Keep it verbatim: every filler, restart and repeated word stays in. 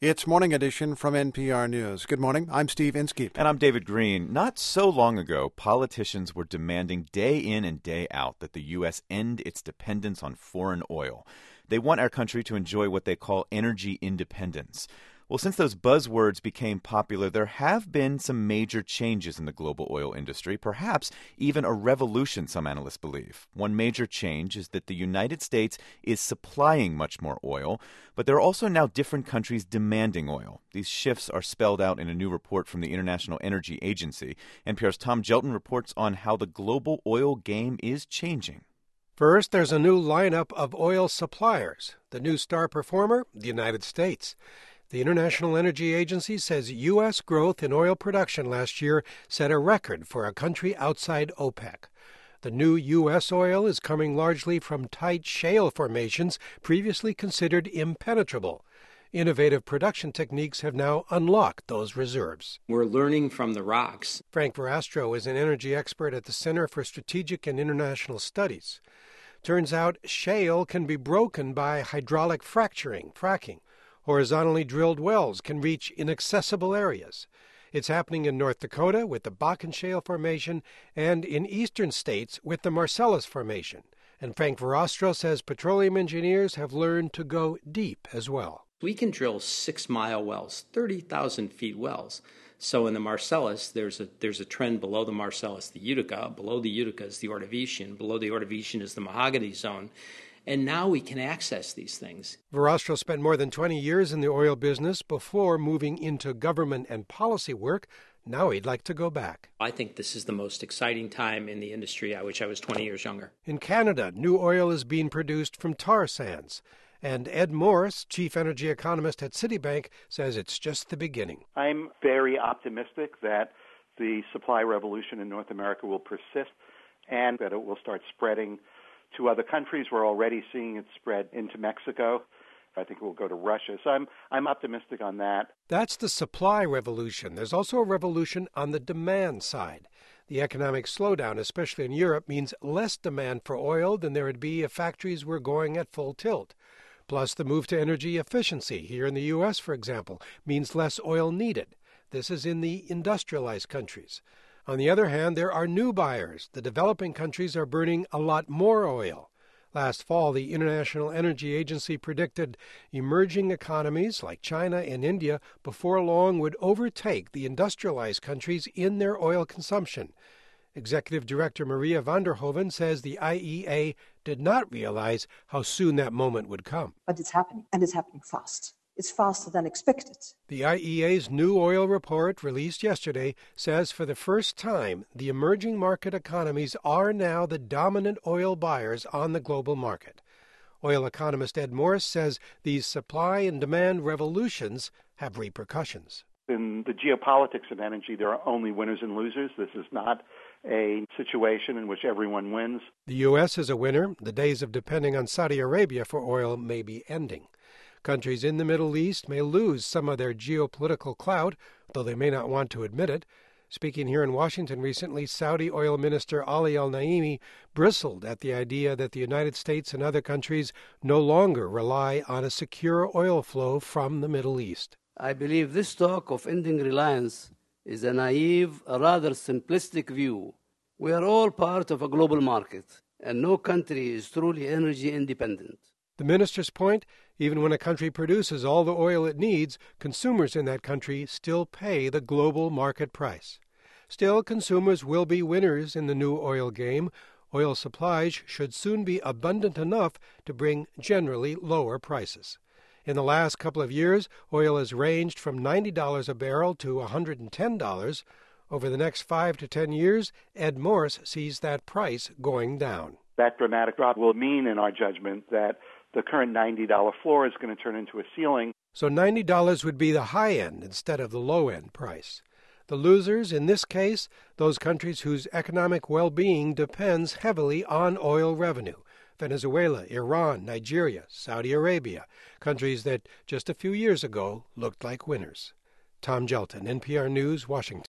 It's Morning Edition from N P R News. Good morning. I'm Steve Inskeep. And I'm David Green. Not so long ago, politicians were demanding day in and day out that the U S end its dependence on foreign oil. They want our country to enjoy what they call energy independence. Well, since those buzzwords became popular, there have been some major changes in the global oil industry, perhaps even a revolution, some analysts believe. One major change is that the United States is supplying much more oil, but there are also now different countries demanding oil. These shifts are spelled out in a new report from the International Energy Agency. N P R's Tom Gelton reports on how the global oil game is changing. First, there's a new lineup of oil suppliers. The new star performer, the United States. The International Energy Agency says U S growth in oil production last year set a record for a country outside OPEC. The new U S oil is coming largely from tight shale formations previously considered impenetrable. Innovative production techniques have now unlocked those reserves. We're learning from the rocks. Frank Verrastro is an energy expert at the Center for Strategic and International Studies. Turns out shale can be broken by hydraulic fracturing, fracking. Horizontally drilled wells can reach inaccessible areas. It's happening in North Dakota with the Bakken Shale Formation and in eastern states with the Marcellus Formation. And Frank Verrastro says petroleum engineers have learned to go deep as well. We can drill six-mile wells, thirty thousand feet wells. So in the Marcellus, there's a there's a trend below the Marcellus, the Utica. Below the Utica is the Ordovician. Below the Ordovician is the Mahogany Zone. And now we can access these things. Verrastro spent more than twenty years in the oil business before moving into government and policy work. Now he'd like to go back. I think this is the most exciting time in the industry. I wish I was twenty years younger. In Canada, new oil is being produced from tar sands. And Ed Morris, chief energy economist at Citibank, says it's just the beginning. I'm very optimistic that the supply revolution in North America will persist and that it will start spreading to other countries. We're already seeing it spread into Mexico. I think it will go to Russia. So I'm I'm optimistic on that. That's the supply revolution. There's also a revolution on the demand side. The economic slowdown, especially in Europe, means less demand for oil than there would be if factories were going at full tilt. Plus, the move to energy efficiency here in the U S, for example, means less oil needed. This is in the industrialized countries. On the other hand, there are new buyers. The developing countries are burning a lot more oil. Last fall, the International Energy Agency predicted emerging economies like China and India before long would overtake the industrialized countries in their oil consumption. Executive Director Maria van der Hoeven says the I E A did not realize how soon that moment would come. But it's happening, and it's happening fast. It's faster than expected. The I E A's new oil report, released yesterday, says for the first time the emerging market economies are now the dominant oil buyers on the global market. Oil economist Ed Morris says these supply and demand revolutions have repercussions. In the geopolitics of energy, there are only winners and losers. This is not a situation in which everyone wins. The U S is a winner. The days of depending on Saudi Arabia for oil may be ending. Countries in the Middle East may lose some of their geopolitical clout, though they may not want to admit it. Speaking here in Washington recently, Saudi oil minister Ali al-Naimi bristled at the idea that the United States and other countries no longer rely on a secure oil flow from the Middle East. I believe this talk of ending reliance is a naive, a rather simplistic view. We are all part of a global market, and no country is truly energy independent. The minister's point, even when a country produces all the oil it needs, consumers in that country still pay the global market price. Still, consumers will be winners in the new oil game. Oil supplies should soon be abundant enough to bring generally lower prices. In the last couple of years, oil has ranged from ninety dollars a barrel to one hundred ten dollars. Over the next five to ten years, Ed Morris sees that price going down. That dramatic drop will mean, in our judgment, that the current ninety dollars floor is going to turn into a ceiling. So ninety dollars would be the high end instead of the low end price. The losers, in this case, those countries whose economic well-being depends heavily on oil revenue. Venezuela, Iran, Nigeria, Saudi Arabia, countries that just a few years ago looked like winners. Tom Gelton, N P R News, Washington.